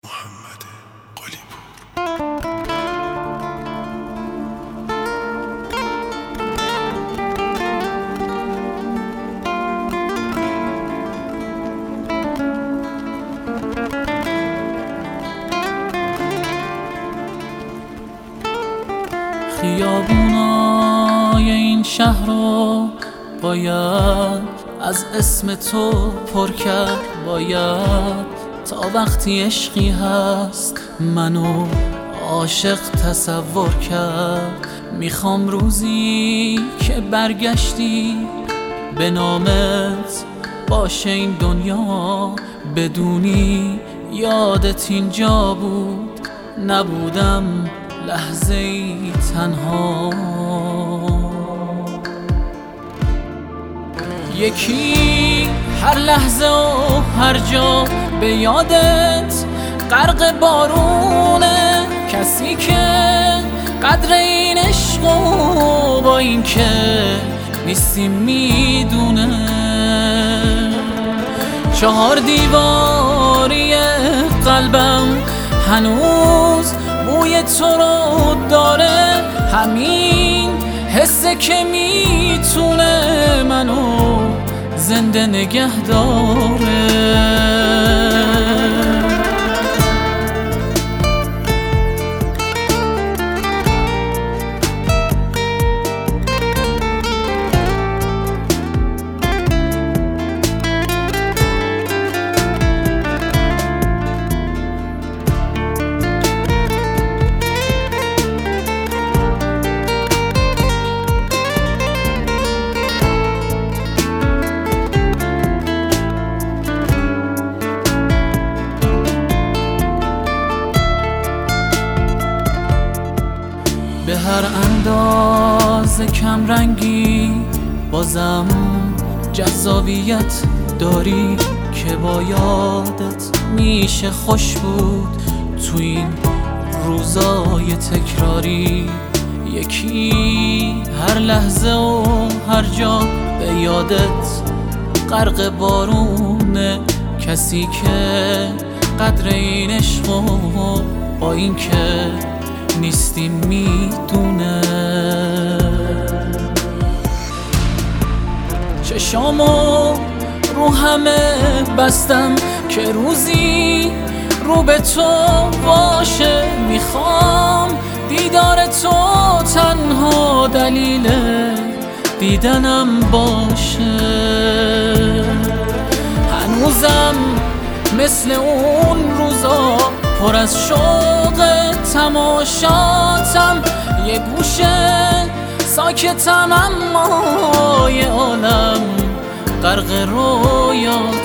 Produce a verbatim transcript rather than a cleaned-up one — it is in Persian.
محمد قلی‌پور. خیابونای این شهر رو باید از اسم تو پر کرد، باید تا وقتی عشقی هست منو عاشق تصور کرد. میخوام روزی که برگشتی به نامت باشه این دنیا، بدونی یادت اینجا بود، نبودم لحظه ای تنها. یکی هر لحظه و هر جا به یادت غرق بارونه، کسی که قدر این عشق و با این که نیستی میدونه. چهار دیواری قلبم هنوز بوی تو رو داره، همین حسه که میتونه منو زنده نگه داره. به هر اندازه کم رنگی بازم جذابیت داری، که با یادت میشه خوش بود تو این روزای تکراری. یکی هر لحظه و هر جا به یادت غرق بارونه، کسی که قدر این عشق و با این که نیستی میدونه. چشامو رو همه بستم که روزی رو به تو باشه، میخوام دیدار تو تنها دلیل دیدنم باشه. هنوزم مثل اون روزا پر از شوق تماشاتم، یه گوشه ساکتم اما یه عالم غرق رویات.